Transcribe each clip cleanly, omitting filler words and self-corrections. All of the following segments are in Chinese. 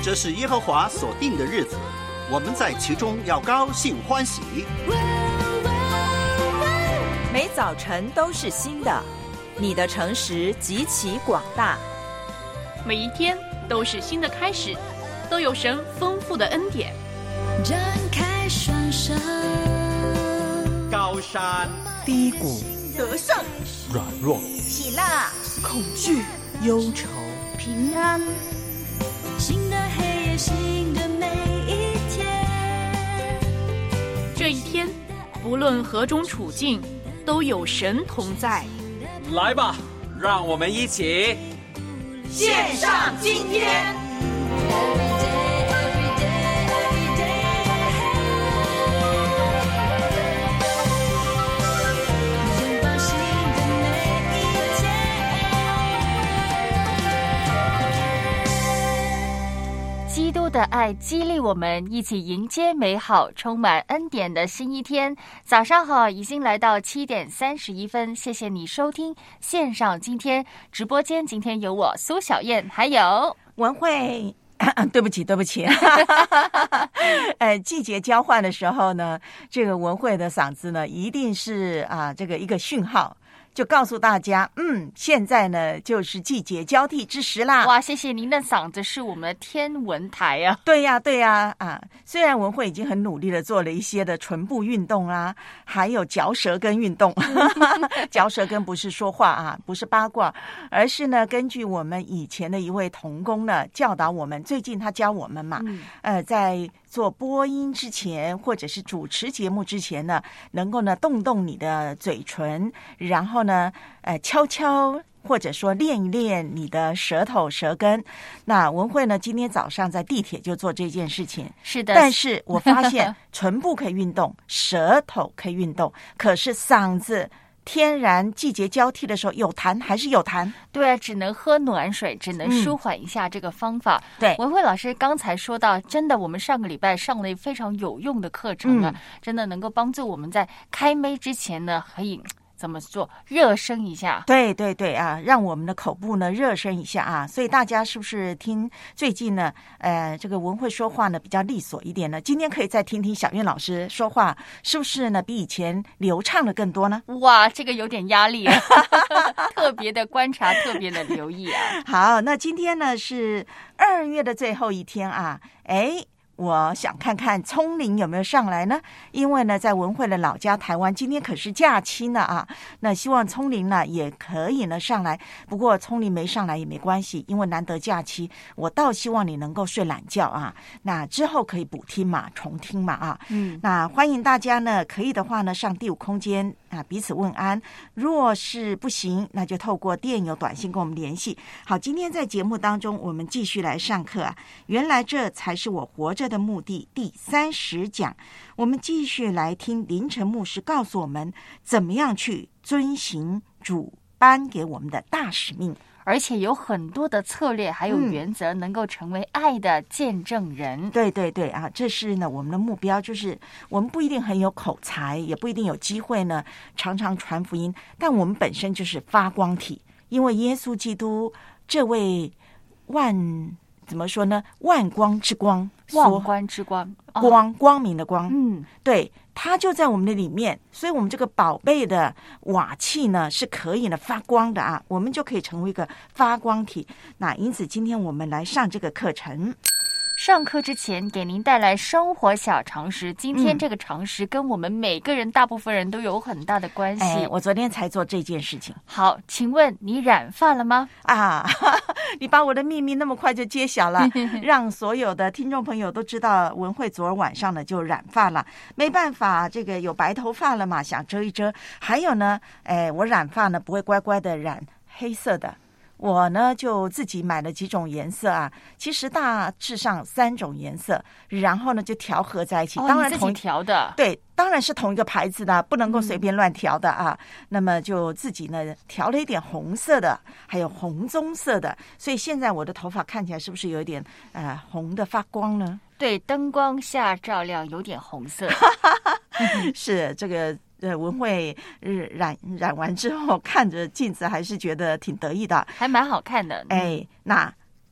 这是耶和华所定的日子，我们在其中要高兴欢喜。 每早晨都是新的，你的诚实极其广大。 每一天都是新的开始，都有神丰富的恩典。 展开双手， 高山低谷， 得胜软弱， 喜乐恐惧，忧愁， 平安。 新的黑夜，新的每一天。 这一天，不论何种处境，都有神同在。 来吧，让我们一起献上今天。 基督的爱激励我们一起迎接美好充满恩典的新一天。早上好，已经来到7点31分，谢谢你收听线上今天直播间。今天有我苏小燕，还有文慧。对不起季节交换的时候呢，这个文慧的嗓子呢一定是这个一个讯号，就告诉大家现在呢就是季节交替之时啦。 哇，谢谢您的嗓子是我们的天文台啊。 对呀虽然文慧已经很努力的做了一些的唇部运动啊，还有嚼舌根运动嚼舌根不是说话不是八卦，而是呢根据我们以前的一位同工呢教导我们，最近他教我们嘛在做播音之前或者是主持节目之前呢，能够呢动动你的嘴唇，然后呢敲敲或者说练一练你的舌头舌根。那文慧呢今天早上在地铁就做这件事情。 是的， 但是我发现唇部可以运动舌头可以运动，可是嗓子天然季节交替的时候有痰还是有痰。 对啊，只能喝暖水，只能舒缓一下这个方法。 对， 文慧老师刚才说到，真的我们上个礼拜上了非常有用的课程啊，真的能够帮助我们在开麦之前呢可以怎么做热身一下。 对让我们的口部呢热身一下所以大家是不是听最近呢这个文慧说话呢比较利索一点呢？今天可以再听听小燕老师说话，是不是呢比以前流畅的更多呢？ 哇，这个有点压力啊特别的观察，特别的留意啊。 好，那今天呢是2月的最后一天我想看看聪玲有没有上来呢？因为呢，在文慧的老家台湾，今天可是假期呢那希望聪玲呢也可以呢上来。不过聪玲没上来也没关系，因为难得假期，我倒希望你能够睡懒觉那之后可以补听嘛，重听嘛那欢迎大家呢，可以的话呢上第5空间彼此问安。若是不行，那就透过电邮短信跟我们联系。好，今天在节目当中，我们继续来上课原来这才是我活着的目的第30讲，我们继续来听林晨牧师告诉我们怎么样去遵行主颁给我们的大使命， 而且有很多的策略还有原则能够成为爱的见证人。 对这是呢我们的目标，就是我们不一定很有口才，也不一定有机会呢常常传福音，但我们本身就是发光体，因为耶稣基督这位怎么说呢？万光之光， 万光之光， 光明的光。对，它就在我们的里面，所以我们这个宝贝的瓦器呢是可以呢发光的我们就可以成为一个发光体。那因此今天我们来上这个课程。 上课之前给您带来生活小常识，今天这个常识跟我们每个人大部分人都有很大的关系。 我昨天才做这件事情。 好，请问你染发了吗？ 你把我的秘密那么快就揭晓了让所有的听众朋友都知道文慧昨儿晚上呢就染发了，没办法，这个有白头发了嘛，想遮一遮。还有呢我染发呢不会乖乖的染黑色的，我呢就自己买了几种颜色其实大致上3种颜色，然后呢就调和在一起。当然你自己调的。 对，当然是同一个牌子的，不能够随便乱调的那么就自己呢调了一点红色的，还有红棕色的，所以现在我的头发看起来是不是有一点红的发光呢？ 对，灯光下照亮有点红色是这个文慧染完之后看着镜子还是觉得挺得意的， 还蛮好看的。 那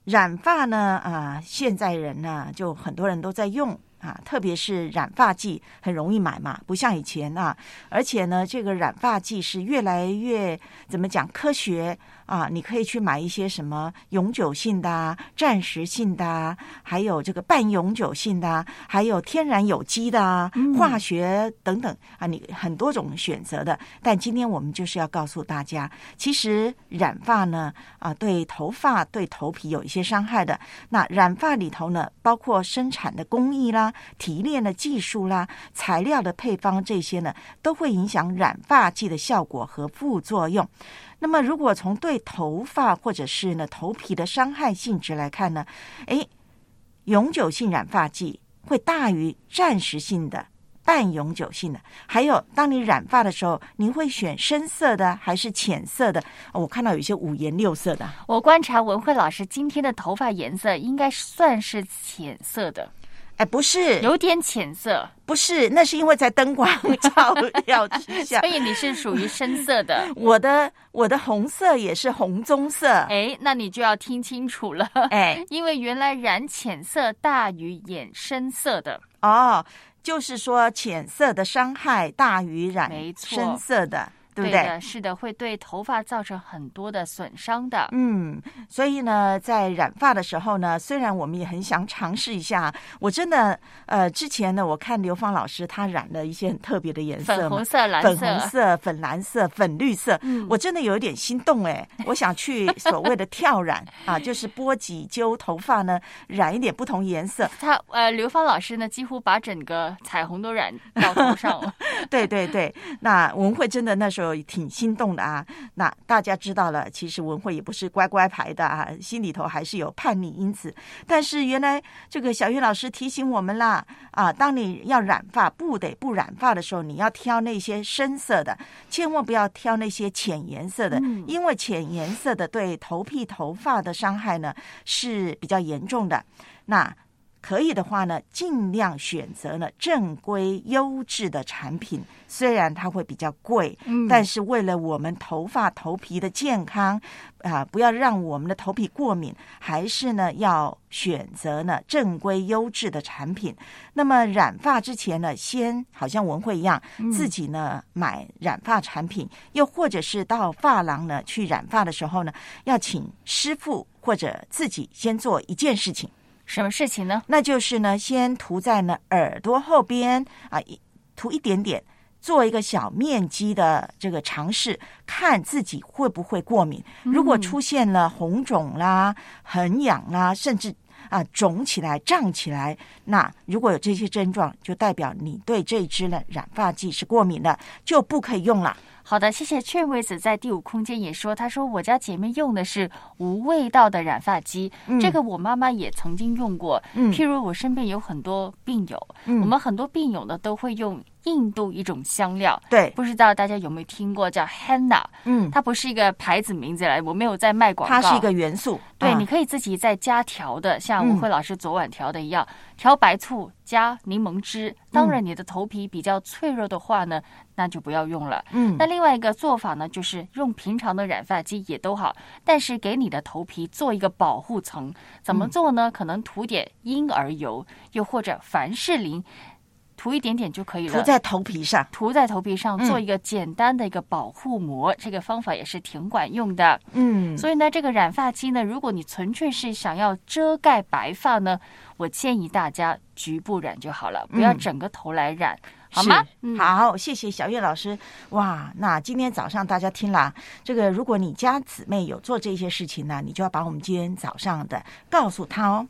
染发呢现在人呢就很多人都在用特别是染发剂很容易买嘛，不像以前而且呢这个染发剂是越来越怎么讲科学你可以去买一些什么永久性的暂时性的还有这个半永久性的还有天然有机的化学等等你很多种选择的。但今天我们就是要告诉大家，其实染发呢对头发对头皮有一些伤害的。那染发里头呢包括生产的工艺啦、提炼的技术啦、材料的配方，这些呢都会影响染发剂的效果和副作用。那么如果从对头发或者是呢头皮的伤害性质来看呢，永久性染发剂会大于暂时性的、半永久性的。还有当你染发的时候，您会选深色的还是浅色的？我看到有一些五颜六色的。 我观察文慧老师今天的头发颜色应该算是浅色的。 不是， 有点浅色， 不是，那是因为在灯光照耀之下， 所以你是属于深色的。 我的红色也是红棕色。 那你就要听清楚了。因为原来染浅色大于染深色的。 就是说浅色的伤害大于染深色的。对不对？ 对的，是的，会对头发造成很多的损伤的。 所以呢，在染发的时候呢，虽然我们也很想尝试一下，我真的之前呢，我看刘芳老师她染了一些很特别的颜色， 粉红色、蓝色、 粉红色、粉蓝色、粉绿色，我真的有一点心动我想去所谓的跳染就是拨几揪头发呢，染一点不同颜色。 刘芳老师呢，几乎把整个彩虹都染到头上了。 对对对，那文慧真的那时候挺心动的那大家知道了，其实文慧也不是乖乖牌的心里头还是有叛逆因子。但是原来这个小月老师提醒我们啦当你要染发不染发的时候，你要挑那些深色的，千万不要挑那些浅颜色的，因为浅颜色的对头皮头发的伤害呢是比较严重的。那可以的话呢，尽量选择呢正规优质的产品，虽然它会比较贵，但是为了我们头发头皮的健康不要让我们的头皮过敏，还是呢要选择呢正规优质的产品。那么染发之前呢，先好像文慧一样，自己呢买染发产品，又或者是到发廊呢去染发的时候呢，要请师傅或者自己先做一件事情。 什么事情呢？那就是呢，先涂在呢耳朵后边涂一点点，做一个小面积的这个尝试，看自己会不会过敏。如果出现了红肿啦、很痒啦，甚至肿起来、胀起来，那如果有这些症状，就代表你对这一支的染发剂是过敏的，就不可以用了。 好的，谢谢劝位子在第五空间也说，他说我家姐妹用的是无味道的染发机，这个我妈妈也曾经用过。譬如我身边有很多病友，我们很多病友呢都会用印度一种香料， 对， 不知道大家有没有听过，叫 henna。它不是一个牌子名字来，我没有在卖广告， 它是一个元素。 对，你可以自己在家调的，像文慧老师昨晚调的一样，调白醋加柠檬汁。当然你的头皮比较脆弱的话呢，那就不要用了。那另外一个做法呢，就是用平常的染发机也都好，但是给你的头皮做一个保护层。怎么做呢？可能涂点婴儿油，又或者凡士林，涂一点点就可以了。涂在头皮上做一个简单的一个保护膜，这个方法也是挺管用的。所以呢，这个染发机呢，如果你纯粹是想要遮盖白发呢，我建议大家局部染就好了，不要整个头来染。好吗？ 好，谢谢小月老师。哇，那今天早上大家听了这个，如果你家姊妹有做这些事情呢，你就要把我们今天早上的告诉她哦。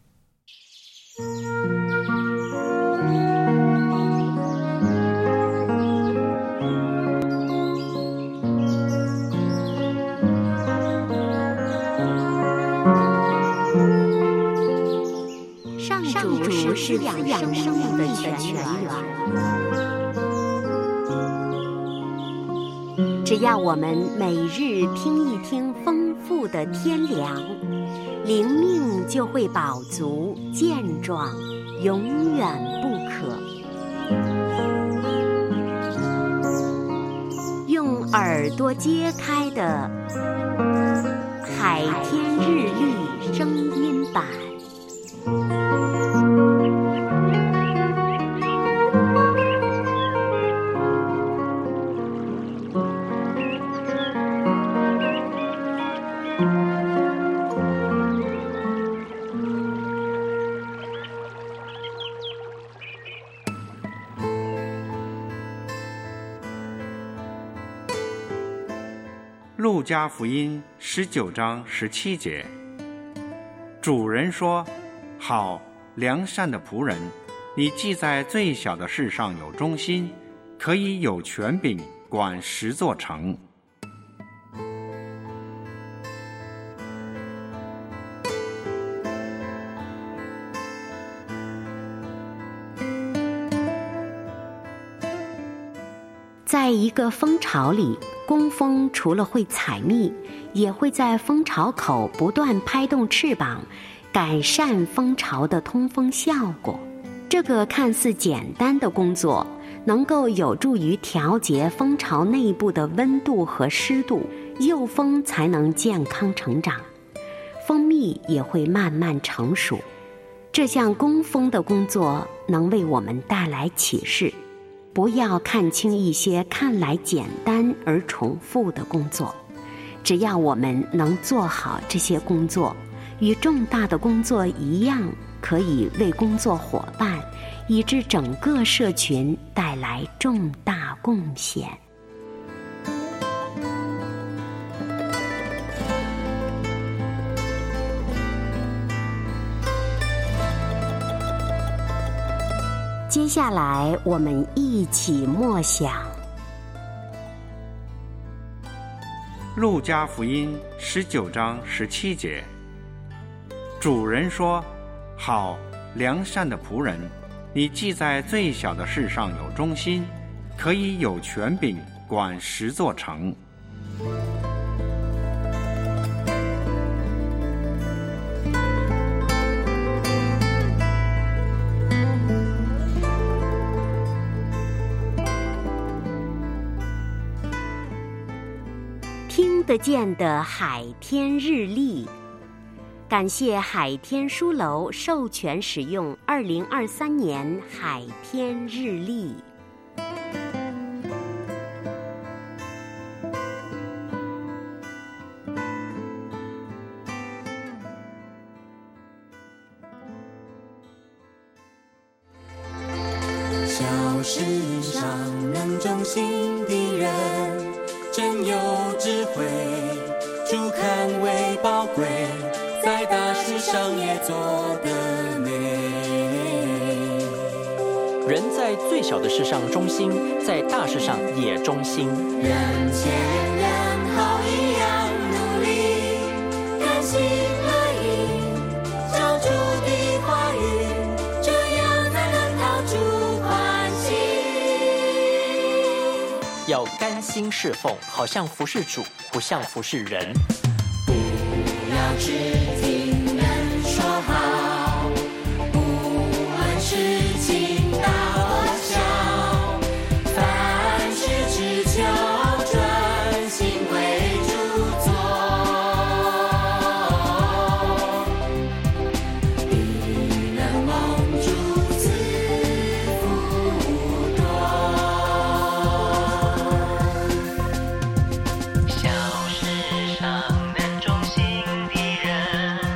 上主是养生命的泉源，只要我们每日听一听丰富的天粮，灵命就会饱足健壮，永远不渴。用耳朵揭开的海天日历生路加福音19章17节，主人说：好，良善的仆人，你既在最小的事上有忠心，可以有权柄管10座城。 在一个蜂巢里，工蜂除了会采蜜，也会在蜂巢口不断拍动翅膀，改善蜂巢的通风效果。这个看似简单的工作，能够有助于调节蜂巢内部的温度和湿度，幼蜂才能健康成长，蜂蜜也会慢慢成熟。这项工蜂的工作能为我们带来启示，不要看轻一些看来简单而重复的工作。只要我们能做好这些工作，与重大的工作一样，可以为工作伙伴以致整个社群带来重大贡献。接下来我们一起默想路加福音19章17节，主人说：好，良善的仆人，你既在最小的事上有忠心，可以有权柄管10座城。 听得见的海天日历，感谢海天书楼授权使用2023年海天日历。 小事上能忠心的人，真有智慧，主看为宝贵，在大事上也做得美。 人在最小的事上忠心，在大事上也忠心。 人前人后一样努力，甘心乐意照主的话语，这样才能讨主欢喜。 要甘心侍奉，好像服侍主，不像服侍人。 不要只听人说好，不论事情大或小，凡事只求专心为主做，必能蒙主赐福多。 小事上能忠心的人，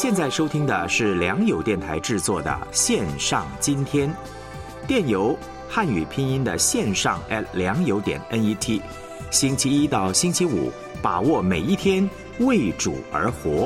现在收听的是良友电台制作的线上今天，电邮汉语拼音的线上良友.net， 星期一到星期五，把握每一天，为主而活。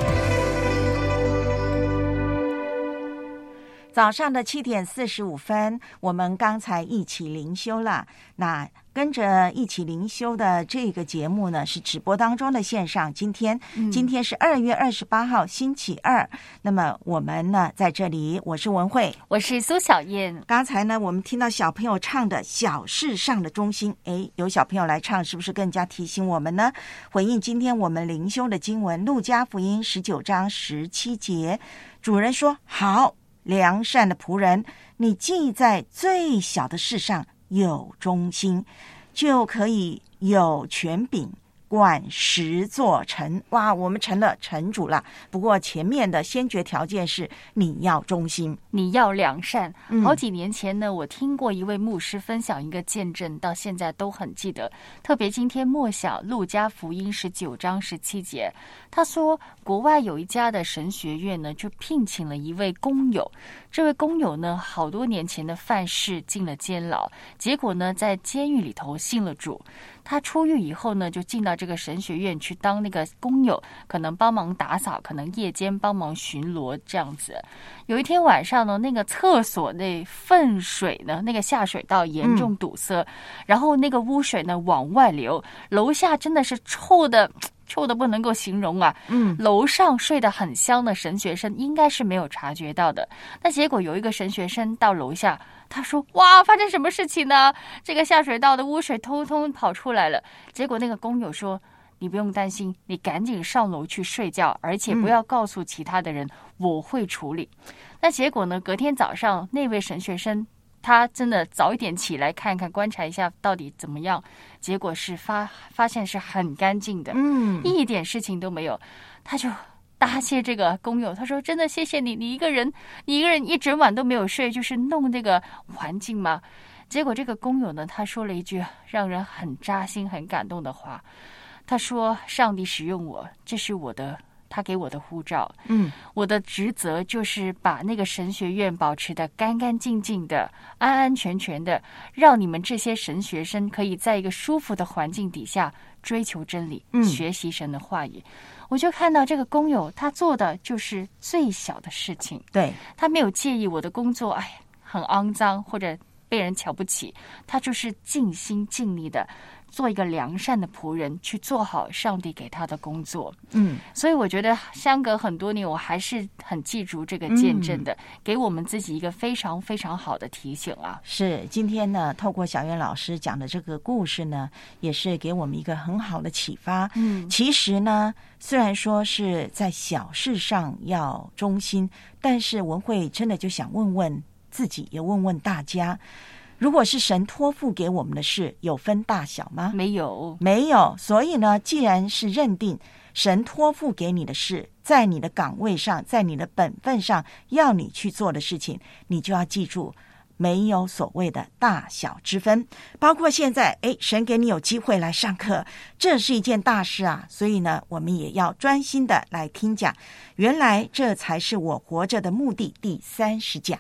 早上的7点45分，我们刚才一起灵修了。那跟着一起灵修的这个节目呢，是直播当中的线上。今天是2月28号星期二。那么我们呢在这里，我是文慧， 我是苏小燕。 刚才呢，我们听到小朋友唱的小事上的中心，有小朋友来唱，是不是更加提醒我们呢？回应今天我们灵修的经文，路加福音19章17节，主人说：好，良善的仆人，你既在最小的事上有忠心，就可以有权柄管10座城。哇，我们成了城主了。不过前面的先决条件是你要忠心， 你要良善。好几年前呢，我听过一位牧师分享一个见证，到现在都很记得。特别今天默想路加福音19章17节，他说国外有一家的神学院呢，就聘请了一位工友。这位工友呢，好多年前的犯事进了监牢，结果呢，在监狱里头信了主。他出狱以后呢，就进到这个神学院去当那个工友，可能帮忙打扫，可能夜间帮忙巡逻这样子。有一天晚上呢，那个厕所那粪水呢，那个下水道严重堵塞，然后那个污水呢往外流，楼下真的是臭的不能够形容啊。楼上睡得很香的神学生应该是没有察觉到的。那结果有一个神学生到楼下，他说：哇，发生什么事情呢？这个下水道的污水通通跑出来了。结果那个工友说：你不用担心，你赶紧上楼去睡觉，而且不要告诉其他的人，我会处理。那结果呢，隔天早上那位神学生他真的早一点起来看看，观察一下到底怎么样，结果是发现是很干净的，一点事情都没有。他就答谢这个工友，他说：真的谢谢你，你一个人一整晚都没有睡，就是弄这个环境嘛。结果这个工友呢，他说了一句让人很扎心很感动的话，他说：上帝使用我，这是他给我的呼召，我的职责就是把那个神学院保持得干干净净的，安安全全的，让你们这些神学生可以在一个舒服的环境底下追求真理，学习神的话语。我就看到这个工友，他做的就是最小的事情， 对， 他没有介意我的工作很肮脏或者被人瞧不起，他就是尽心尽力的做一个良善的仆人，去做好上帝给他的工作。所以我觉得相隔很多年，我还是很记住这个见证的，给我们自己一个非常非常好的提醒啊。 是，今天呢，透过小燕老师讲的这个故事呢，也是给我们一个很好的启发。其实呢，虽然说是在小事上要忠心，但是文慧真的就想问问自己，也问问大家，如果是神托付给我们的事，有分大小吗？ 没有。 所以呢，既然是认定神托付给你的事，在你的岗位上，在你的本分上要你去做的事情，你就要记住，没有所谓的大小之分。包括现在神给你有机会来上课，这是一件大事啊。所以呢，我们也要专心的来听讲，原来这才是我活着的目的。第30讲，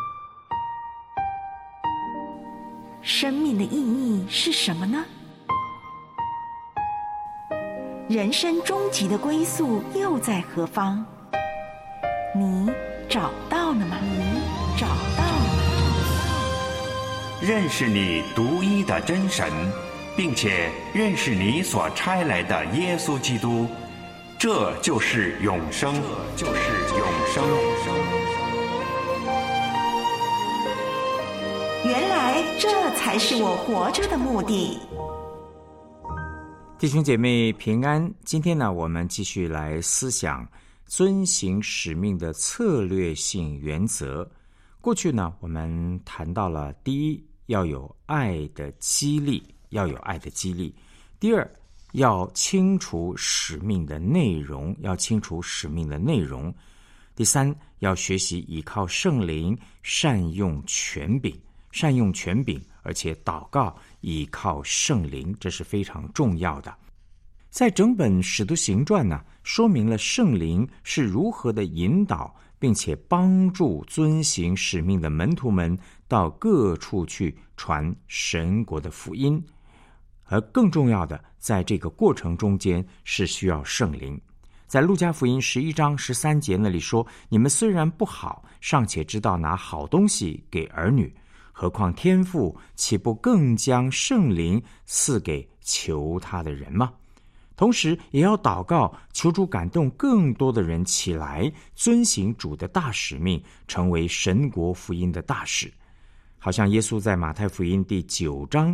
生命的意义是什么呢？人生终极的归宿又在何方？你找到了吗？ 认识你独一的真神，并且认识你所差来的耶稣基督，这就是永生。 原来这才是我活着的目的。 弟兄姐妹平安，今天呢，我们继续来思想遵行使命的策略性原则。过去呢，我们谈到了第一，要有爱的激励，第二，要清楚使命的内容，第三，要学习依靠圣灵，善用权柄，而且祷告依靠圣灵，这是非常重要的。 在整本使徒行传呢，说明了圣灵是如何的引导并且帮助遵行使命的门徒们到各处去传神国的福音。而更重要的，在这个过程中间是需要圣灵。在路加福音11章13节那里说，你们虽然不好，尚且知道拿好东西给儿女，何况天父岂不更将圣灵赐给求他的人吗？同时也要祷告，求主感动更多的人起来遵行主的大使命，成为神国福音的大使。好像耶稣在马太福音第9章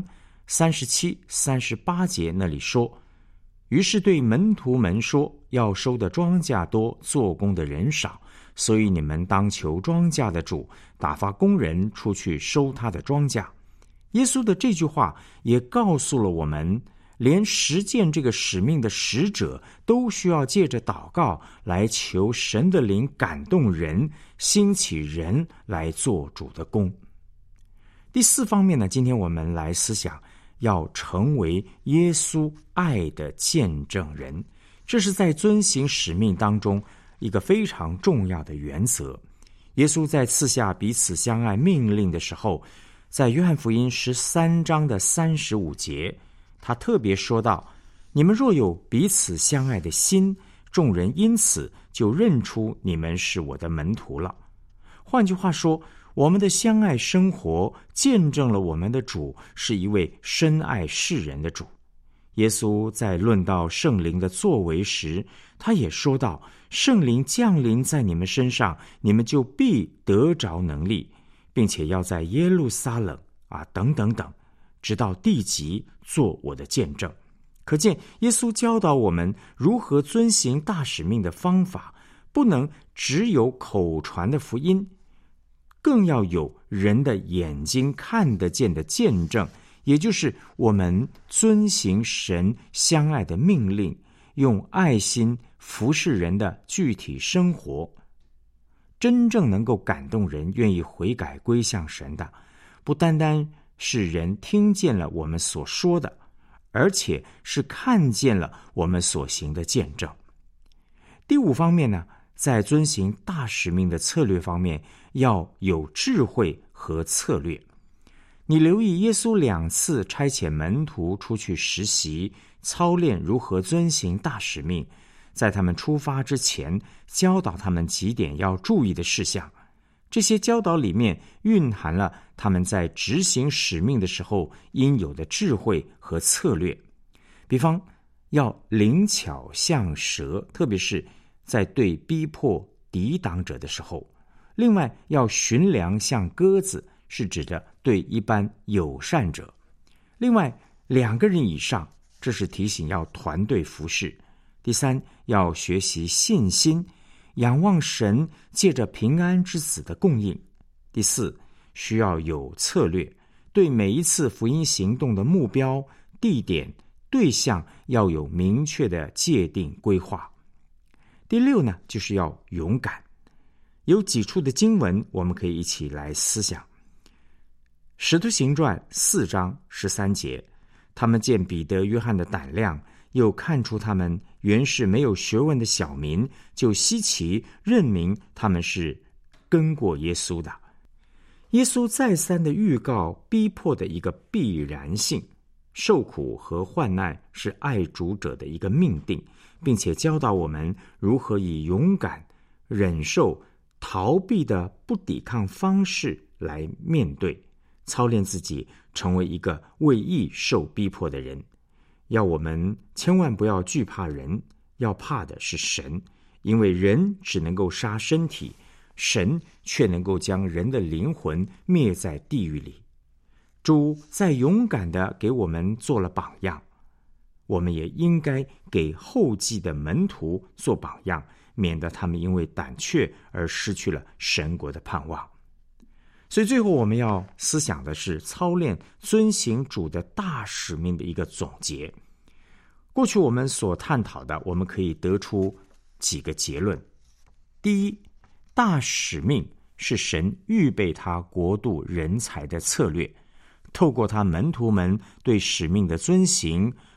37、38节那里说，于是对门徒们说，要收的庄稼多，做工的人少，所以你们当求庄稼的主打发工人出去收他的庄稼。耶稣的这句话也告诉了我们，连实践这个使命的使者都需要借着祷告来求神的灵感动人，兴起人来做主的工。第4方面呢，今天我们来思想要成为耶稣爱的见证人，这是在遵行使命当中一个非常重要的原则。耶稣在赐下彼此相爱命令的时候，在约翰福音13章的35节，他特别说到，你们若有彼此相爱的心，众人因此就认出你们是我的门徒了。换句话说，我们的相爱生活见证了我们的主是一位深爱世人的主。耶稣在论到圣灵的作为时，他也说到，圣灵降临在你们身上，你们就必得着能力，并且要在耶路撒冷等等等，直到地极做我的见证。可见耶稣教导我们如何遵行大使命的方法，不能只有口传的福音，更要有人的眼睛看得见的见证，也就是我们遵行神相爱的命令，用爱心服侍人的具体生活。真正能够感动人愿意悔改归向神的，不单单是人听见了我们所说的，而且是看见了我们所行的见证。第5方面呢，在遵行大使命的策略方面，要有智慧和策略。你留意耶稣2次差遣门徒出去实习，操练如何遵行大使命，在他们出发之前，教导他们几点要注意的事项。这些教导里面蕴含了他们在执行使命的时候应有的智慧和策略。比方，要灵巧像蛇，特别是在对逼迫抵挡者的时候。另外，要驯良像鸽子，是指着对一般友善者。另外，2个人以上，这是提醒要团队服事。第3，要学习信心，仰望神借着平安之子的供应。第4，需要有策略，对每一次福音行动的目标、地点、对象要有明确的界定规划。第6呢，就是要勇敢。有几处的经文我们可以一起来思想。使徒行传4章13节，他们见彼得、约翰的胆量，又看出他们原是没有学问的小民，就稀奇认明他们是跟过耶稣的。耶稣再三的预告逼迫的一个必然性，受苦和患难是爱主者的一个命定，并且教导我们如何以勇敢、忍受、逃避的不抵抗方式来面对，操练自己成为一个为义受逼迫的人。要我们千万不要惧怕人，要怕的是神，因为人只能够杀身体，神却能够将人的灵魂灭在地狱里。主在勇敢地给我们做了榜样，我们也应该给后继的门徒做榜样，免得他们因为胆怯而失去了神国的盼望。所以最后我们要思想的是操练遵行主的大使命的一个总结。过去我们所探讨的，我们可以得出几个结论。第一，大使命是神预备他国度人才的策略，透过他门徒们对使命的遵行，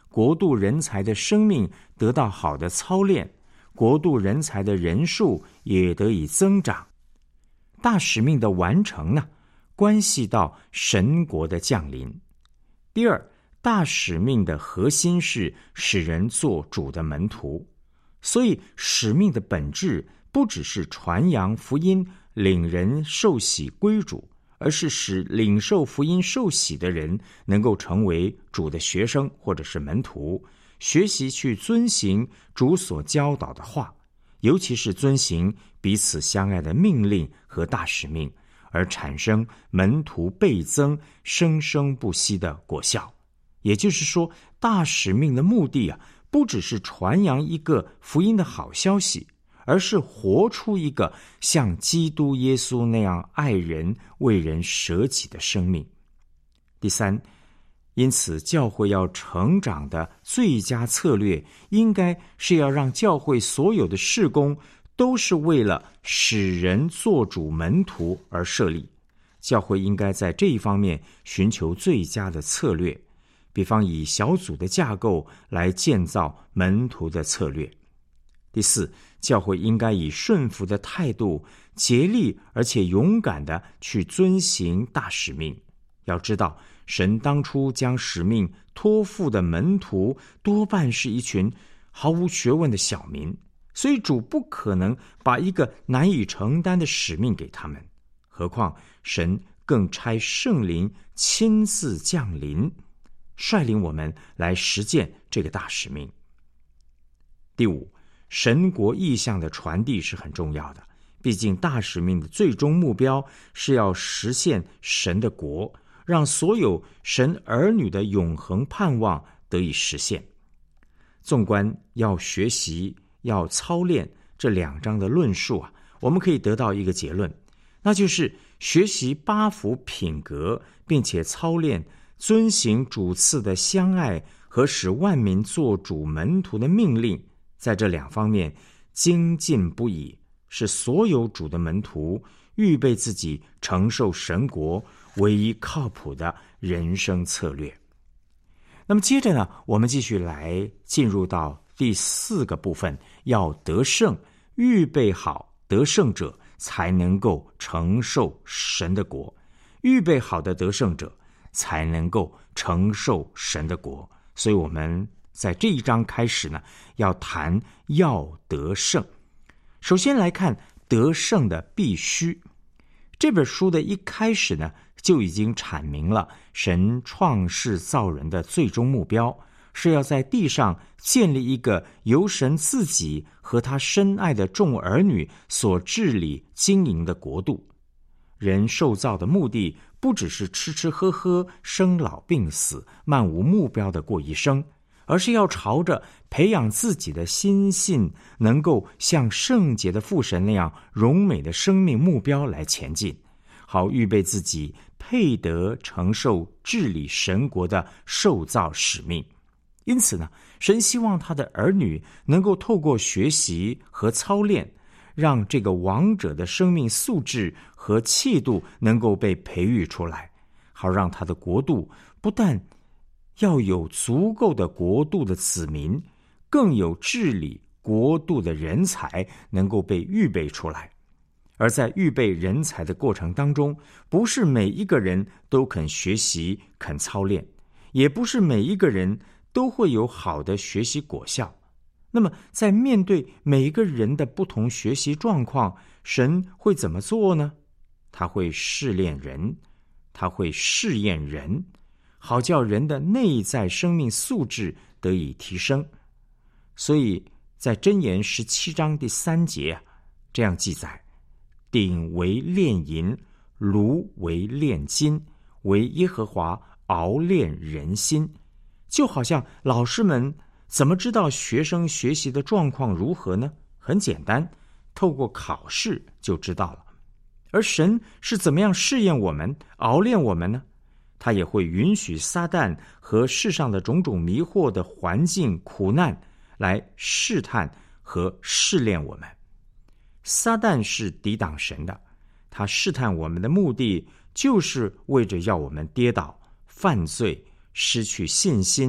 国度人才的生命得到好的操练，国度人才的人数也得以增长。大使命的完成呢，关系到神国的降临。第二，大使命的核心是使人做主的门徒，所以使命的本质不只是传扬福音，领人受洗归主，而是使领受福音受洗的人能够成为主的学生或者是门徒，学习去遵行主所教导的话，尤其是遵行彼此相爱的命令和大使命，而产生门徒倍增、生生不息的果效。也就是说，大使命的目的不只是传扬一个福音的好消息，而是活出一个像基督耶稣那样爱人、为人舍己的生命。第三，因此教会要成长的最佳策略，应该是要让教会所有的事工都是为了使人做主门徒而设立。教会应该在这一方面寻求最佳的策略，比方以小组的架构来建造门徒的策略。第四，教会应该以顺服的态度，竭力而且勇敢地去遵行大使命。要知道，神当初将使命托付的门徒多半是一群毫无学问的小民，所以主不可能把一个难以承担的使命给他们。何况神更差圣灵亲自降临，率领我们来实践这个大使命。第五，神国意象的传递是很重要的，毕竟大使命的最终目标是要实现神的国，让所有神儿女的永恒盼望得以实现。纵观要学习、要操练这2章的论述我们可以得到一个结论，那就是学习8福品格，并且操练遵行主赐的相爱和使万民做主门徒的命令，在这2方面精进不已，是所有主的门徒预备自己承受神国唯一靠谱的人生策略。那么接着呢，我们继续来进入到第4个部分，要得胜，预备好得胜者才能够承受神的国，预备好的得胜者才能够承受神的国。所以我们在这一章开始呢，要谈要得胜。首先来看得胜的必须。这本书的一开始呢，就已经阐明了神创世造人的最终目标，是要在地上建立一个由神自己和他深爱的众儿女所治理经营的国度。人受造的目的不只是吃吃喝喝、生老病死、漫无目标的过一生，而是要朝着培养自己的心性，能够像圣洁的父神那样荣美的生命目标来前进，好预备自己配得承受治理神国的受造使命。因此呢，神希望他的儿女能够透过学习和操练，让这个王者的生命素质和气度能够被培育出来，好让他的国度不但要有足够的国度的子民，更有治理国度的人才能够被预备出来。而在预备人才的过程当中，不是每一个人都肯学习、肯操练，也不是每一个人都会有好的学习果效。那么在面对每一个人的不同学习状况，神会怎么做呢？他会试炼人，他会试验人，好叫人的内在生命素质得以提升。所以在箴言17章第3节这样记载：鼎为炼银，炉为炼金，为耶和华熬炼人心。就好像老师们怎么知道学生学习的状况如何呢？很简单，透过考试就知道了。而神是怎么样试验我们、熬炼我们呢？他也会允许撒旦和世上的种种迷惑的环境、苦难来试探和试炼我们。撒旦是抵挡神的，他试探我们的目的就是为着要我们跌倒、犯罪、失去信心、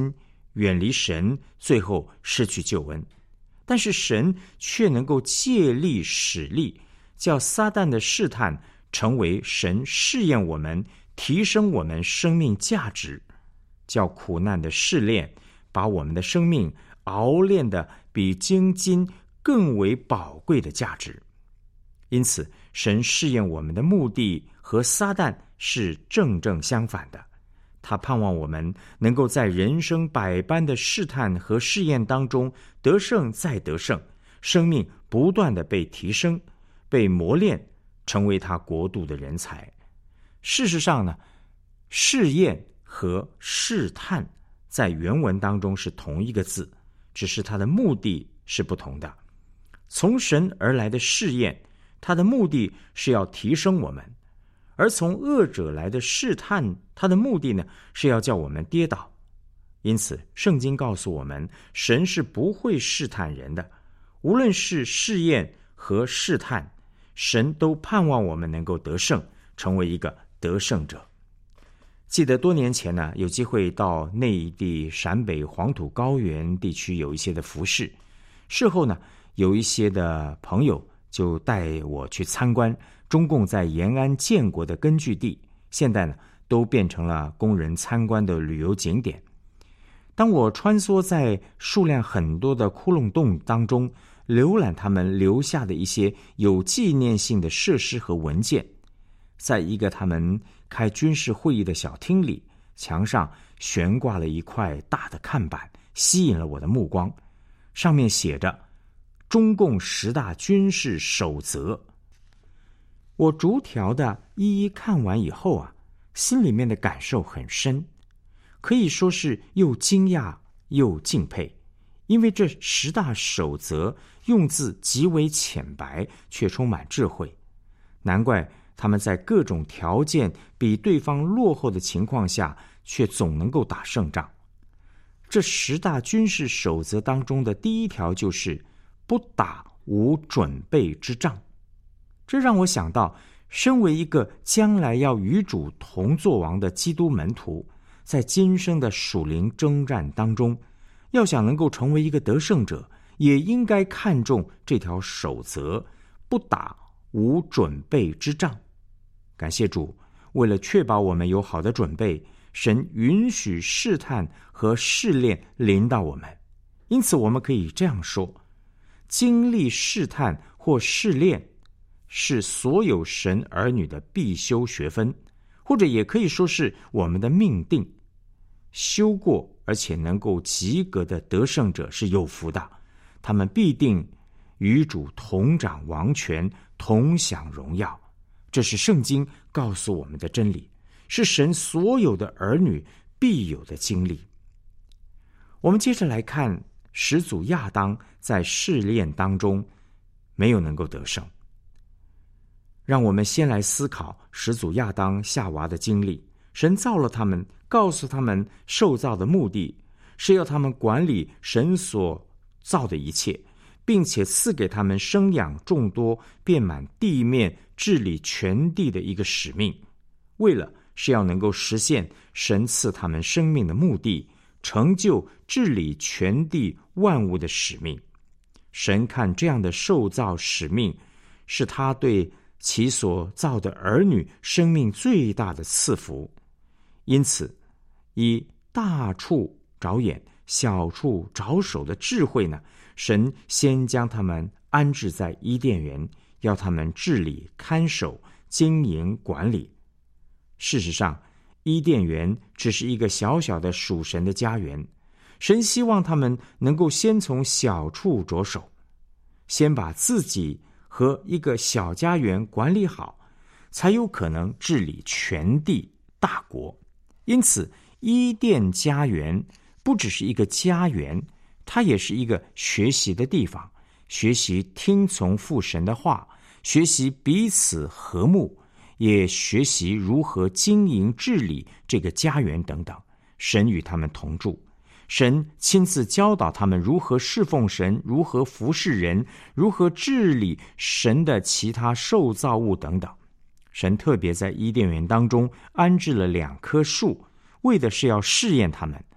远离神，最后失去救恩。但是神却能够借力使力，叫撒旦的试探成为神试验我们、提升我们生命价值，叫苦难的试炼把我们的生命熬炼的比精金更为宝贵的价值。因此，神试验我们的目的和撒旦是正正相反的。他盼望我们能够在人生百般的试探和试验当中得胜再得胜，生命不断的被提升、被磨练，成为他国度的人才。事实上呢，试验和试探在原文当中是同一个字，只是它的目的是不同的。从神而来的试验，它的目的是要提升我们；而从恶者来的试探，它的目的呢，是要叫我们跌倒。因此，圣经告诉我们，神是不会试探人的。无论是试验和试探，神都盼望我们能够得胜，成为一个得胜者。记得多年前呢，有机会到内地陕北黄土高原地区有一些的服事，事后呢，有一些的朋友就带我去参观中共在延安建国的根据地，现在呢都变成了供人参观的旅游景点。当我穿梭在数量很多的窟窿洞当中，浏览他们留下的一些有纪念性的设施和文件，在一个他们开军事会议的小厅里，墙上悬挂了一块大的看板，吸引了我的目光。上面写着中共10大军事守则。我逐条的一一看完以后啊，心里面的感受很深，可以说是又惊讶又敬佩。因为这10大守则用字极为浅白，却充满智慧，难怪他们在各种条件比对方落后的情况下，却总能够打胜仗。这10大军事守则当中的第一条就是不打无准备之仗。这让我想到，身为一个将来要与主同作王的基督门徒，在今生的属灵征战当中，要想能够成为一个得胜者，也应该看重这条守则，不打无准备之仗。感谢主，为了确保我们有好的准备，神允许试探和试炼临到我们。因此我们可以这样说，经历试探或试炼是所有神儿女的必修学分，或者也可以说是我们的命定。修过而且能够及格的得胜者是有福的，他们必定与主同掌王权，同享荣耀。这是圣经告诉我们的真理，是神所有的儿女必有的经历。我们接着来看始祖亚当在试炼当中没有能够得胜。让我们先来思考始祖亚当夏娃的经历。神造了他们，告诉他们受造的目的是要他们管理神所造的一切，并且赐给他们生养众多，遍满地面，治理全地的一个使命。为了是要能够实现神赐他们生命的目的，成就治理全地万物的使命。神看这样的受造使命，是他对其所造的儿女生命最大的赐福。因此，以大处着眼、小处着手的智慧呢，神先将他们安置在伊甸园，要他们治理、看守、经营、管理。事实上，伊甸园只是一个小小的属神的家园，神希望他们能够先从小处着手，先把自己和一个小家园管理好，才有可能治理全地大国。因此，伊甸家园不只是一个家园，它也是一个学习的地方，学习听从父神的话，学习彼此和睦，也学习如何经营治理这个家园等等。神与他们同住，神亲自教导他们如何侍奉神，如何服侍人，如何治理神的其他受造物等等。神特别在伊甸园当中安置了2棵树，为的是要试验他们，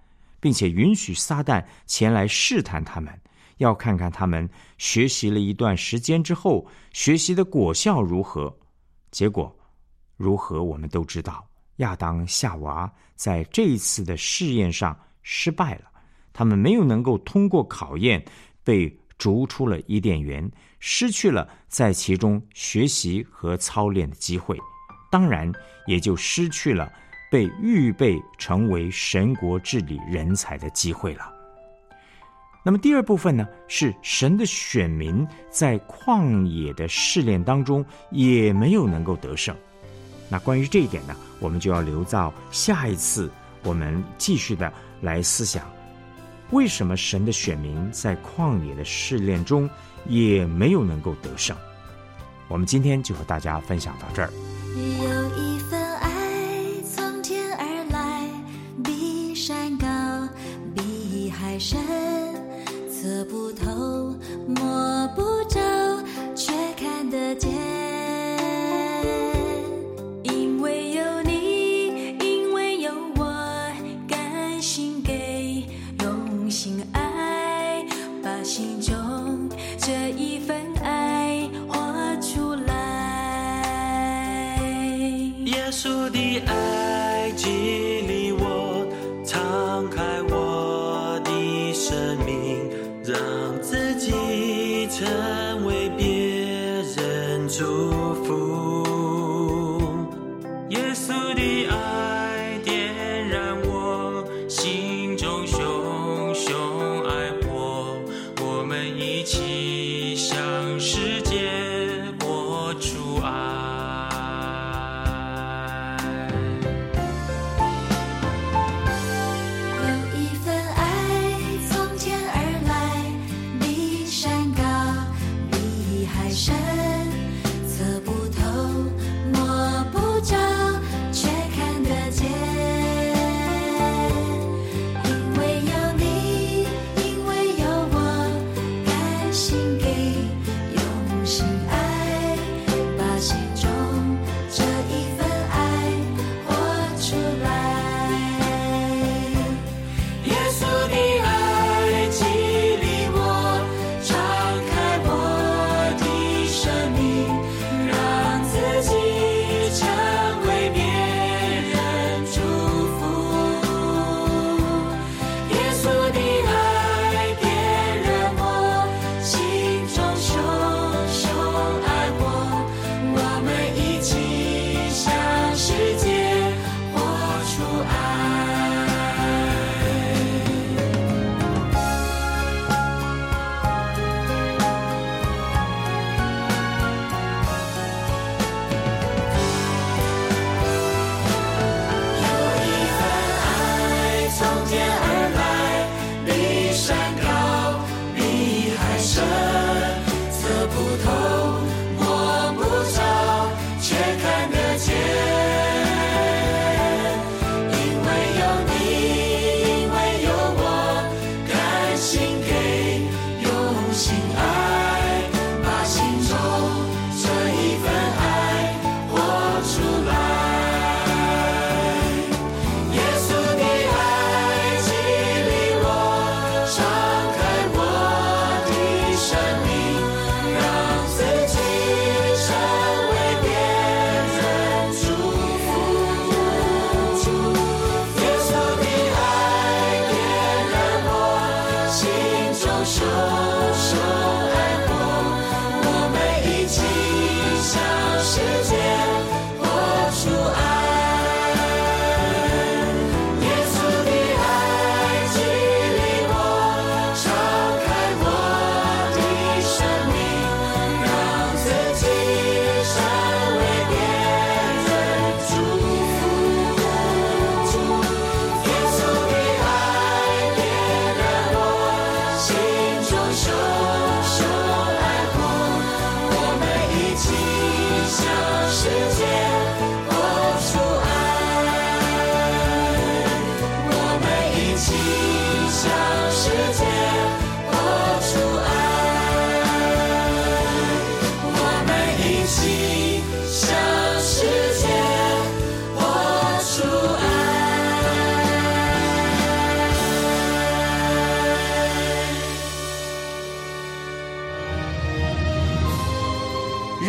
并且允许撒旦前来试探他们，要看看他们学习了一段时间之后，学习的果效如何。结果如何我们都知道，亚当夏娃在这一次的试验上失败了，他们没有能够通过考验，被逐出了伊甸园，失去了在其中学习和操练的机会，当然也就失去了被预备成为神国治理人才的机会了。那么第二部分呢，是神的选民在旷野的试炼当中也没有能够得胜。那关于这一点呢，我们就要留到下一次我们继续的来思想，为什么神的选民在旷野的试炼中也没有能够得胜。我们今天就和大家分享到这儿。 有一份爱从天而来，比山高，比海深，测不透，摸不着，却看得见。因为有你，因为有我，甘心给，用心爱，把心中这一份爱活出来。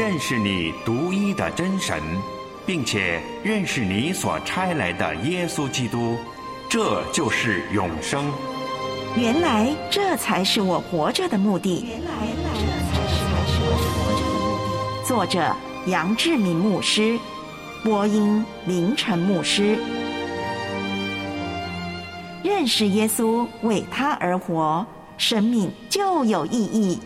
认识你独一的真神，并且认识你所差来的耶稣基督，这就是永生。 原来这才是我活着的目的。作者杨志明牧师，播音凌晨牧师。认识耶稣，为他而活，生命就有意义。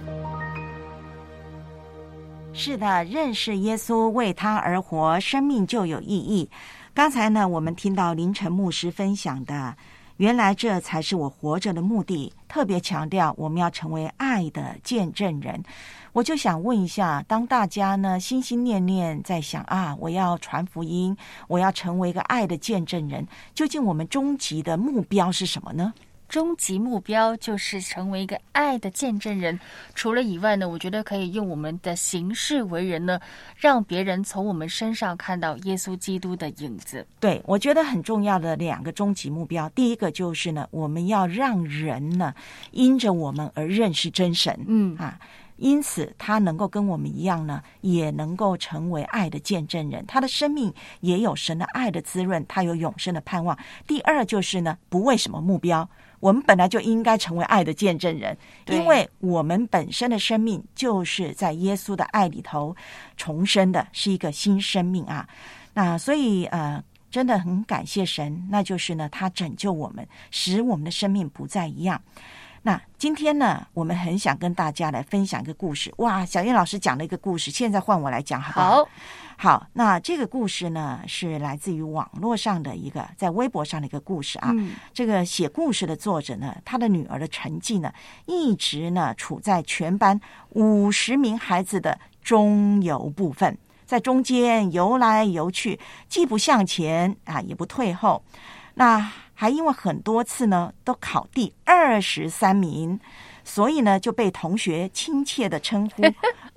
是的，认识耶稣，为他而活，生命就有意义。刚才呢，我们听到凌晨牧师分享的，原来这才是我活着的目的，特别强调我们要成为爱的见证人。我就想问一下，当大家呢心心念念在想我要传福音，我要成为一个爱的见证人，究竟我们终极的目标是什么呢？ 终极目标就是成为一个爱的见证人。除了以外呢，我觉得可以用我们的行事为人呢，让别人从我们身上看到耶稣基督的影子。 对，我觉得很重要的2个终极目标，第一个就是呢，我们要让人呢因着我们而认识真神，因此他能够跟我们一样呢，也能够成为爱的见证人，他的生命也有神的爱的滋润，他有永生的盼望。第二就是呢，不为什么目标，我们本来就应该成为爱的见证人，因为我们本身的生命就是在耶稣的爱里头重生的，是一个新生命啊。那所以真的很感谢神，那就是呢，他拯救我们，使我们的生命不再一样。那今天呢，我们很想跟大家来分享一个故事。哇，小燕老师讲了一个故事，现在换我来讲好不好？好，那这个故事呢，是来自于网络上的一个，在微博上的一个故事啊。这个写故事的作者呢，他的女儿的成绩呢，一直呢处在全班50名孩子的中游部分，在中间游来游去，既不向前也不退后。那还因为很多次呢都考第23名，所以呢就被同学亲切的称呼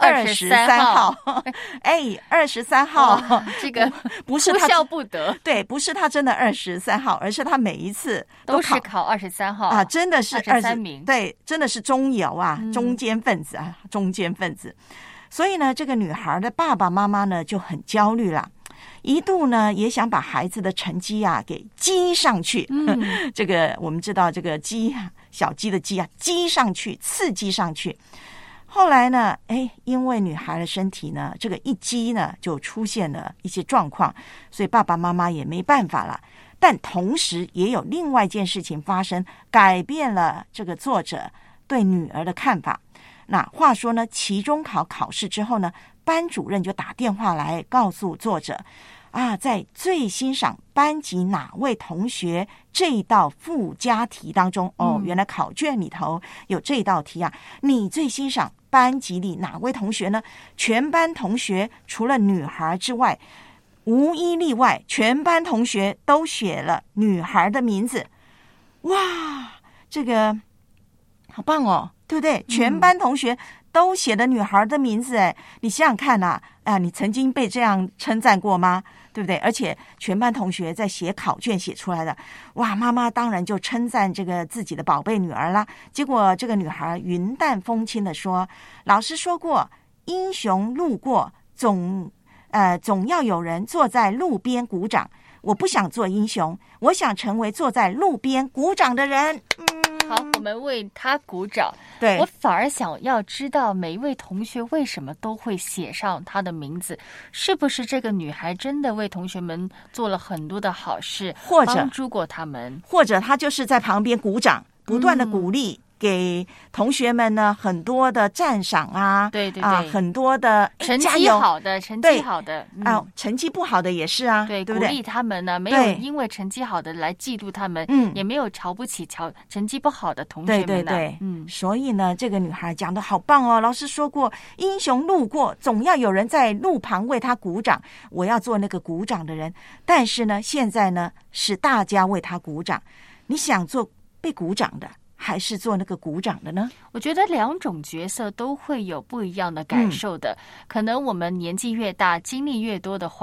23号。23号， 这个不是他哭笑不得。 对，不是他真的23号，而是他每一次都是考23号真的是 23名。 对，真的是中游中间分子中间分子。所以呢，这个女孩的爸爸妈妈呢就很焦虑了。一度呢也想把孩子的成绩给激上去，这个我们知道这个鸡，小鸡的鸡激上去，刺激上去。后来呢，因为女孩的身体呢，这个一激呢就出现了一些状况，所以爸爸妈妈也没办法了。但同时也有另外一件事情发生，改变了这个作者对女儿的看法。那话说呢，期中考试之后呢，班主任就打电话来告诉作者在最欣赏班级哪位同学这一道附加题当中，原来考卷里头有这一道题你最欣赏班级里哪位同学呢？全班同学除了女孩之外，无一例外，全班同学都写了女孩的名字。哇，这个好棒哦，对不对？全班同学都写了女孩的名字，你想想看你曾经被这样称赞过吗？对不对？而且全班同学在写考卷写出来的，哇，妈妈当然就称赞这个自己的宝贝女儿啦。结果这个女孩云淡风轻的说，老师说过，英雄路过总要有人坐在路边鼓掌，我不想做英雄，我想成为坐在路边鼓掌的人。 好，我们为他鼓掌。 对， 我反而想要知道每一位同学为什么都会写上他的名字，是不是这个女孩真的为同学们做了很多的好事， 或者帮助过他们， 或者她就是在旁边鼓掌，不断的鼓励。给同学们呢很多的赞赏对很多的成绩好的，成绩好的成绩不好的也是对不对？ 鼓励他们呢，没有因为成绩好的来嫉妒他们，也没有瞧不起成绩不好的同学们对，所以呢，这个女孩讲的好棒哦。老师说过，英雄路过，总要有人在路旁为他鼓掌，我要做那个鼓掌的人。但是呢，现在呢是大家为他鼓掌，你想做被鼓掌的，还是做那个鼓掌的呢？ 我觉得2种角色都会有不一样的感受的。可能我们年纪越大，经历越多的话，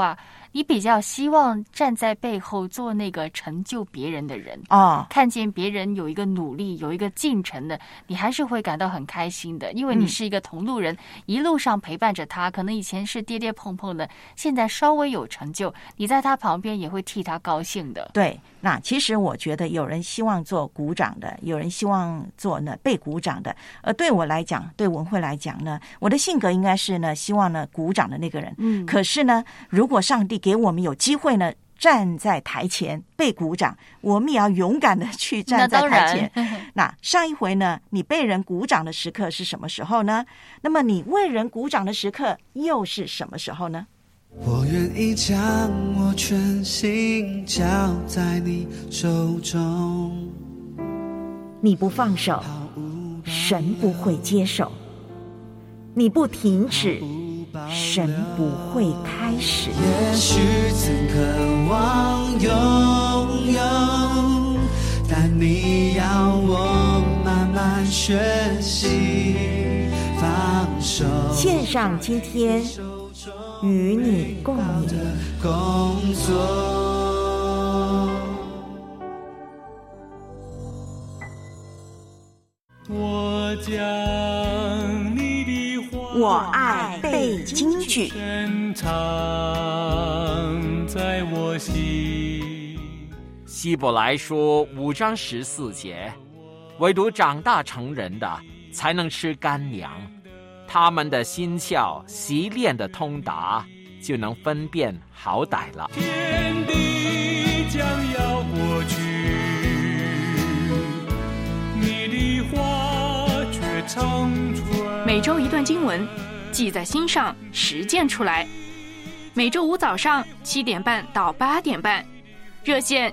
你比较希望站在背后做那个成就别人的人看见别人有一个努力有一个进程的，你还是会感到很开心的，因为你是一个同路人，一路上陪伴着他，可能以前是跌跌碰碰的，现在稍微有成就，你在他旁边也会替他高兴的。 对，那其实我觉得有人希望做鼓掌的，有人希望做呢被鼓掌的，对我来讲，对文慧来讲呢，我的性格应该是呢希望呢鼓掌的那个人。可是呢，如果上帝给我们有机会呢站在台前被鼓掌，我们也要勇敢的去站在台前。那上一回呢，你被人鼓掌的时刻是什么时候呢？那么你为人鼓掌的时刻又是什么时候呢？ 我愿意将我全心交在你手中， 你不放手，神不会接手；你不停止，神不会开始。 也许曾渴望拥有，但你要我慢慢学习放手。 线上今天与你共鸣工作。 我将你的话， 我爱背京剧， 深藏在我心。 希伯来书5章14节，唯独长大成人的才能吃干粮，他们的心窍习练的通达，就能分辨好歹了。 天地将要过去，你的话却长存。 每周一段经文，记在心上，实践出来。每周五早上7点半到8点半，热线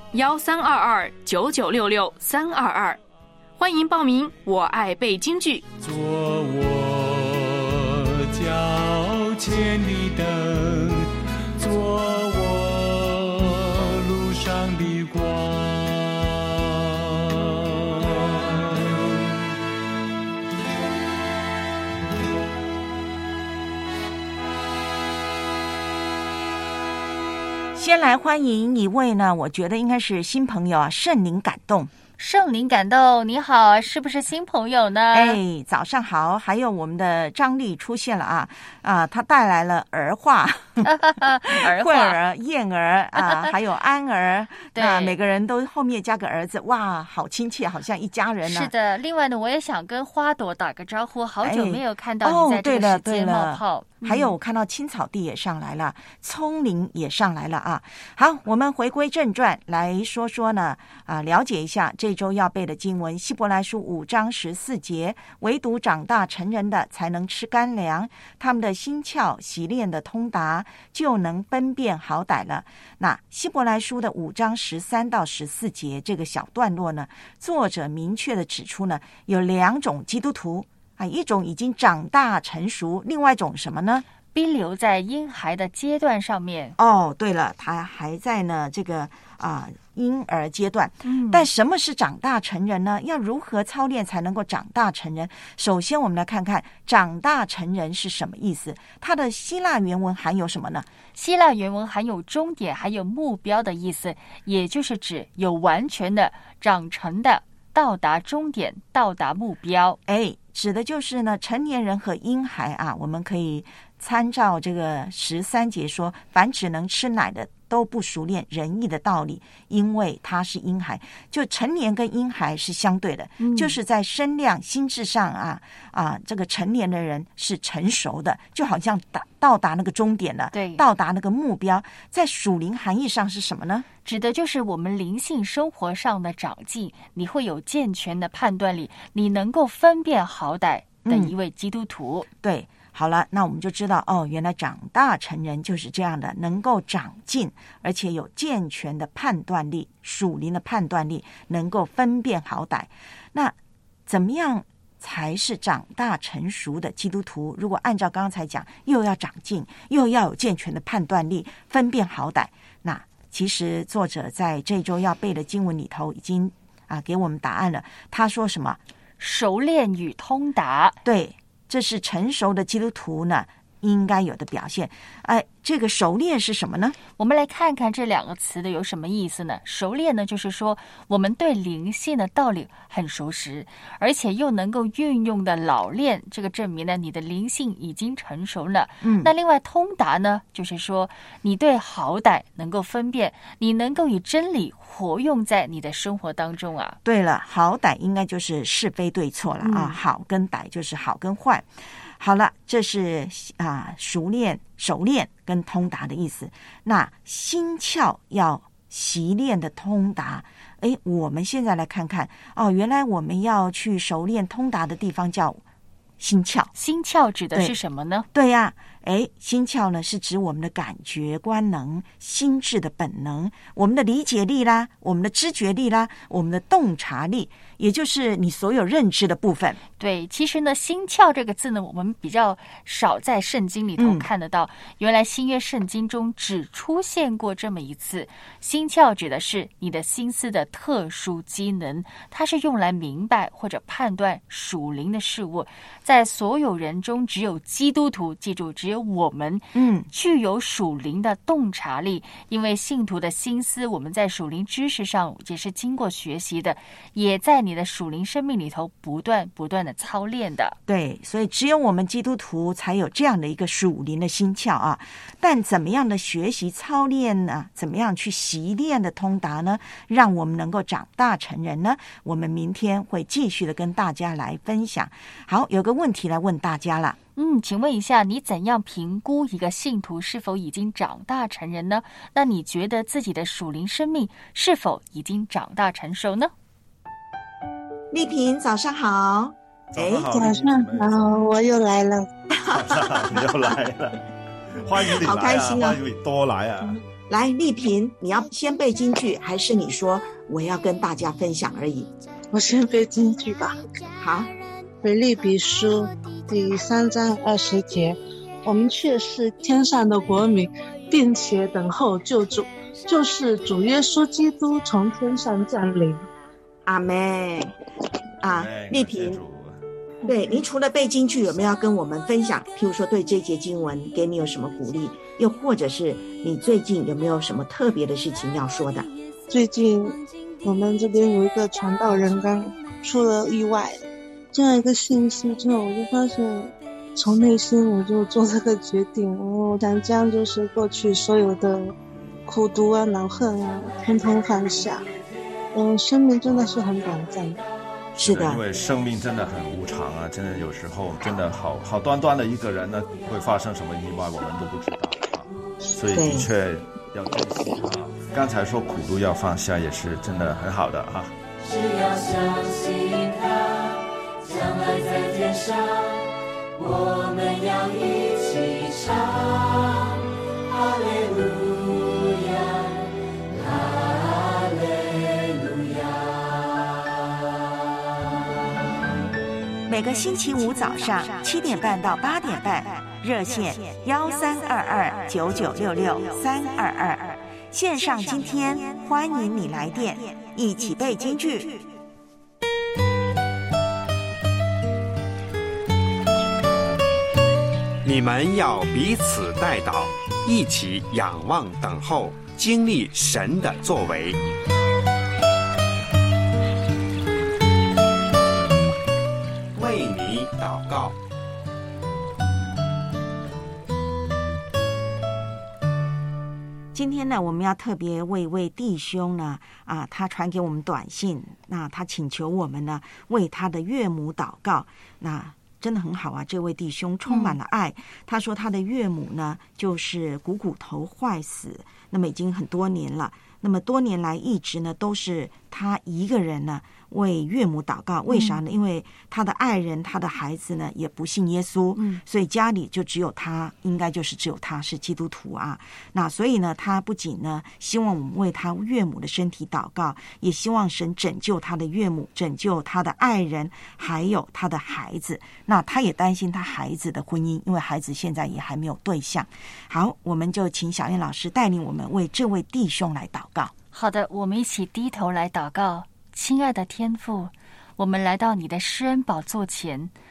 13229966-322，欢迎报名。我爱背京剧， 做我脚前的灯，做我路上的光。 先来欢迎一位呢，我觉得应该是新朋友啊，圣灵感动。 圣灵感动，你好，是不是新朋友呢？ 哎，早上好！还有我们的张丽出现了啊，他带来了儿化，慧儿、燕儿啊，还有安儿，对，每个人都后面加个儿子，哇，好亲切，好像一家人呢。 是的，另外呢，我也想跟花朵打个招呼，好久没有看到你在这个时间冒泡。 还有我看到青草地也上来了，葱林也上来了啊。好，我们回归正传来说说呢，了解一下这周要背的经文，希伯来书5章14节，唯独长大成人的才能吃干粮，他们的心窍习练的通达，就能分辨好歹了。那希伯来书的5章13到14节这个小段落呢，作者明确的指出呢，有2种基督徒一种已经长大成熟，另外一种什么呢？ 冰留在婴孩的阶段上面。 哦，对了，他还在呢这个婴儿阶段。但什么是长大成人呢？要如何操练才能够长大成人？首先我们来看看长大成人是什么意思，它的希腊原文含有什么呢？ 希腊原文含有终点还有目标的意思，也就是指有完全的长成的到达终点，到达目标。 指的就是呢成年人和婴孩我们可以参照这个13节说，凡只能吃奶的都不熟练仁义的道理，因为他是婴孩。就成年跟婴孩是相对的，就是在身量心智上这个成年的人是成熟的，就好像到达那个终点了，对，到达那个目标。在属灵含义上是什么呢？ 指的就是我们灵性生活上的长进，你会有健全的判断力，你能够分辨好歹的一位基督徒。 对，好了，那我们就知道原来长大成人就是这样的，能够长进，而且有健全的判断力，属灵的判断力，能够分辨好歹。那怎么样才是长大成熟的基督徒？如果按照刚才讲，又要长进，又要有健全的判断力，分辨好歹，那其实作者在这周要背的经文里头已经给我们答案了。他说什么？ 熟练与通达。 对，这是成熟的基督徒呢应该有的表现。这个熟练是什么呢？ 我们来看看这两个词的有什么意思呢？熟练呢，就是说我们对灵性的道理很熟识，而且又能够运用的老练，这个证明呢你的灵性已经成熟了。那另外通达呢，就是说你对好歹能够分辨，你能够以真理活用在你的生活当中啊。 对了，好歹应该就是是非对错了啊，好跟歹就是好跟坏。好了，这是熟练跟通达的意思。那心窍要习练的通达，我们现在来看看原来我们要去熟练通达的地方叫心窍。 心窍指的是什么呢？ 对呀，心窍呢是指我们的感觉官能、心智的本能，我们的理解力啦，我们的知觉力啦，我们的洞察力，也就是你所有认知的部分。 对，其实呢，心窍这个字呢，我们比较少在圣经里头看得到。原来新约圣经中只出现过这么一次。心窍指的是你的心思的特殊机能，它是用来明白或者判断属灵的事物。在所有人中，只有基督徒，记住，只有我们具有属灵的洞察力。因为信徒的心思，我们在属灵知识上也是经过学习的，也在你的属灵生命里头不断的操练的。 对，所以只有我们基督徒才有这样的一个属灵的心窍啊。但怎么样的学习操练呢？怎么样去习练的通达呢？让我们能够长大成人呢？我们明天会继续的跟大家来分享。好，有个问题来问大家了。 请问一下，你怎样评估一个信徒是否已经长大成人呢？那你觉得自己的属灵生命是否已经长大成熟呢？ 丽萍，早上好。 早上好，我又来了。 你又来了，欢迎你来啊！ 好开心啊！ 欢迎你多来啊！ 来，丽萍，你要先背金句，还是你说我要跟大家分享而已？ 我先背金句吧。 好， 腓立比书第3章20节，我们却是天上的国民，并且等候救主，就是主耶稣基督从天上降临。 阿们丽萍，对，您除了背金句，有没有要跟我们分享？譬如说，对这节经文给你有什么鼓励？又或者是你最近有没有什么特别的事情要说的？ 最近我们这边有一个传道人刚出了意外，这样一个信息之后，我就发现从内心我就做这个决定，我想将就是过去所有的苦毒啊、恼恨啊，统统放下。生命真的是很短暂的。 是的， 因为生命真的很无常啊，真的有时候真的好端端的一个人呢，会发生什么意外我们都不知道啊，所以的确要珍惜啊。刚才说苦度要放下也是真的很好的啊。 只要相信他，将来在天上，我们要一起唱哈利路亚，哈利路亚。 每个星期五早上7点半到8点半，热线132299666322，线上今天欢迎你来电，一起背金句。 你们要彼此代祷，一起仰望等候，经历神的作为。为你祷告。 今天呢，我们要特别为一位弟兄呢，他传给我们短信，那他请求我们呢为他的岳母祷告。那真的很好啊，这位弟兄充满了爱。他说他的岳母呢就是股头坏死，那么已经很多年了，那么多年来一直呢都是他一个人呢为岳母祷告。为啥呢？因为他的爱人他的孩子呢也不信耶稣，所以家里就只有他，应该就是只有他是基督徒啊。那所以呢他不仅呢希望我们为他岳母的身体祷告，也希望神拯救他的岳母，拯救他的爱人还有他的孩子。那他也担心他孩子的婚姻，因为孩子现在也还没有对象。好，我们就请小燕老师带领我们为这位弟兄来祷告。 好的，我们一起低头来祷告。亲爱的天父，我们来到你的施恩宝座前，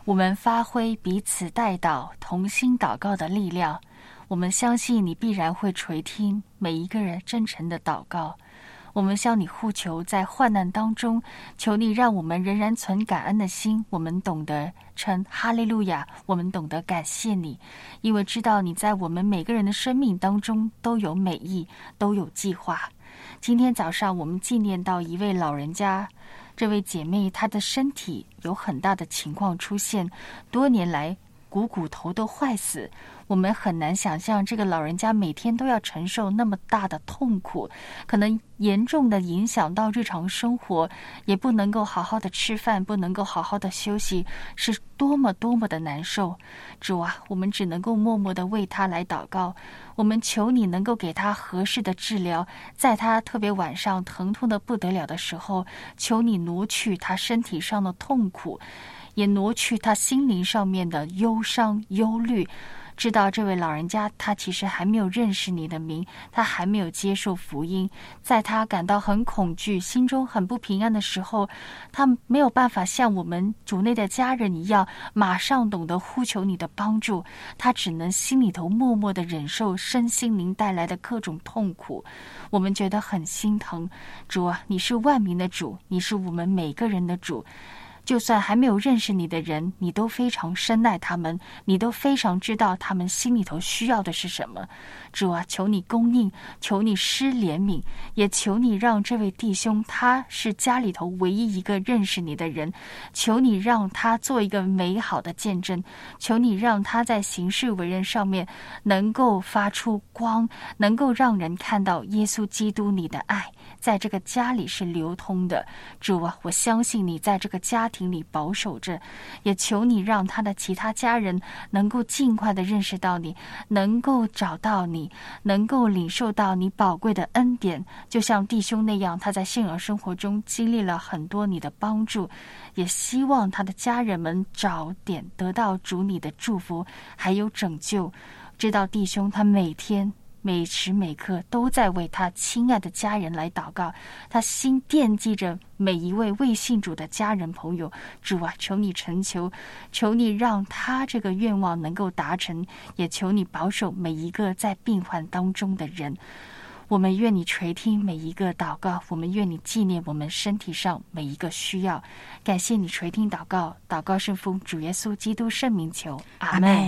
我们发挥彼此代祷、同心祷告的力量，我们相信你必然会垂听每一个人真诚的祷告。我们向你呼求，在患难当中，求你让我们仍然存感恩的心，我们懂得称哈利路亚，我们懂得感谢你，因为知道你在我们每个人的生命当中都有美意，都有计划。今天早上我们纪念到一位老人家，这位姐妹她的身体有很大的情况出现，多年来骨头都坏死，我们很难想象这个老人家每天都要承受那么大的痛苦，可能严重的影响到日常生活，也不能够好好的吃饭，不能够好好的休息，是多么的难受。主啊，我们只能够默默的为他来祷告，我们求你能够给他合适的治疗，在他特别晚上疼痛的不得了的时候，求你挪去他身体上的痛苦，也挪去他心灵上面的忧伤忧虑。知道这位老人家他其实还没有认识你的名，他还没有接受福音，在他感到很恐惧，心中很不平安的时候，他没有办法像我们主内的家人一样马上懂得呼求你的帮助，他只能心里头默默的忍受身心灵带来的各种痛苦。我们觉得很心疼。主啊，你是万民的主，你是我们每个人的主，就算还没有认识你的人，你都非常深爱他们，你都非常知道他们心里头需要的是什么。主啊，求你供应，求你施怜悯，也求你让这位弟兄，他是家里头唯一一个认识你的人，求你让他做一个美好的见证，求你让他在行事为人上面能够发出光，能够让人看到耶稣基督你的爱在这个家里是流通的。主啊，我相信你在这个家庭里保守着，也求你让他的其他家人能够尽快的认识到你，能够找到你，能够领受到你宝贵的恩典，就像弟兄那样，他在信仰生活中经历了很多你的帮助，也希望他的家人们早点得到主你的祝福还有拯救。知道弟兄他每天每时每刻都在为他亲爱的家人来祷告，他心惦记着每一位未信主的家人朋友。主啊，求你成就，求你让他这个愿望能够达成，也求你保守每一个在病患当中的人。我们愿你垂听每一个祷告，我们愿你纪念我们身体上每一个需要。感谢你垂听祷告，祷告圣父主耶稣基督圣名求，阿们。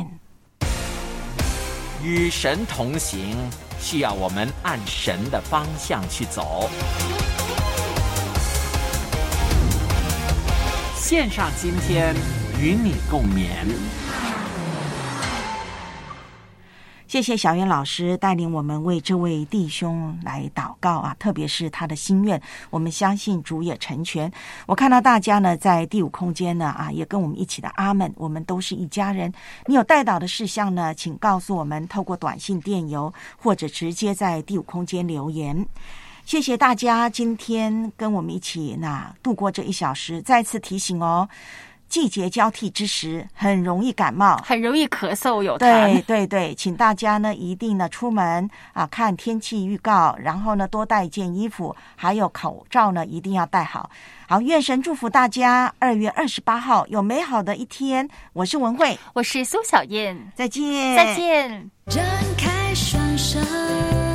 与神同行，需要我们按神的方向去走。线上今天与你共勉。 谢谢小燕老师带领我们为这位弟兄来祷告啊，特别是他的心愿，我们相信主也成全。我看到大家呢在第五空间呢也跟我们一起的阿们，我们都是一家人。你有代祷的事项呢，请告诉我们，透过短信、电邮或者直接在第五空间留言。谢谢大家今天跟我们一起度过这1小时。再次提醒哦，季节交替之时，很容易感冒， 很容易咳嗽有痰。 对，请大家呢一定呢出门看天气预告，然后呢多带一件衣服，还有口罩呢一定要戴好。好，愿神祝福大家2月28号有美好的一天。我是文慧， 我是苏小燕， 再见。 张开双手。